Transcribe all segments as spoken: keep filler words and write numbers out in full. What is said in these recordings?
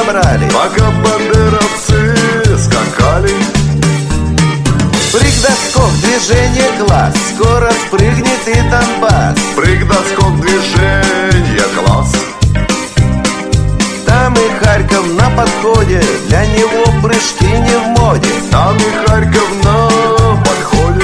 забрали. Пока бандеровцы скакали. Прыг-доскок, движение класс, скоро спрыгнет и Донбасс. Прыг-доскок, движение класс. Там и Харьков на подходе, для него прыжки не в моде. Там и Харьков на подходе.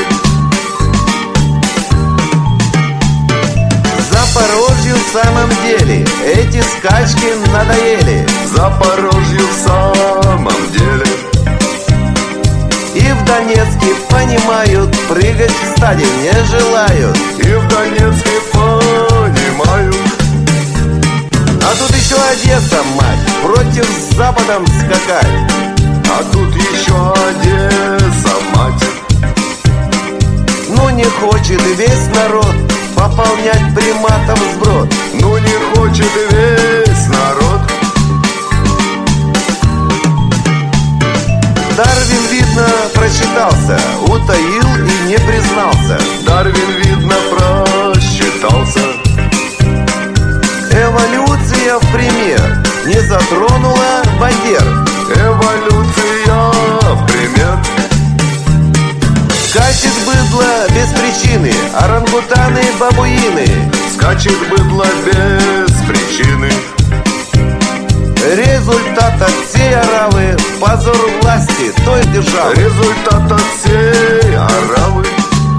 Запорожью в самом деле эти скачки надоели. Запорожью в самом деле. И в Донецке понимают, прыгать в стаде не желают. И в Донецке понимают. А тут еще Одесса, мать, против с Западом скакать. А тут еще Одесса, мать. Ну не хочет и весь народ пополнять приматов сброд. Ну не хочет и весь народ. Дарвин, видно, просчитался, утаил и не признался. Дарвин, видно, просчитался. Эволюция в пример не затронула бандер. Эволюция в пример. Скачет быдло без причины, орангутаны, бабуины. Скачет быдло без причины. Результат от всей оравы позор власти той державы. Результат от всей оравы.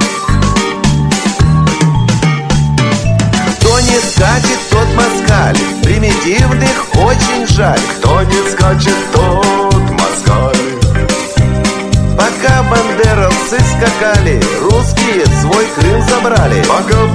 Кто не скачет, тот москаль. Примитивных очень жаль. Кто не скачет, тот москаль. Пока бандеровцы скакали, русские свой Крым забрали. Пока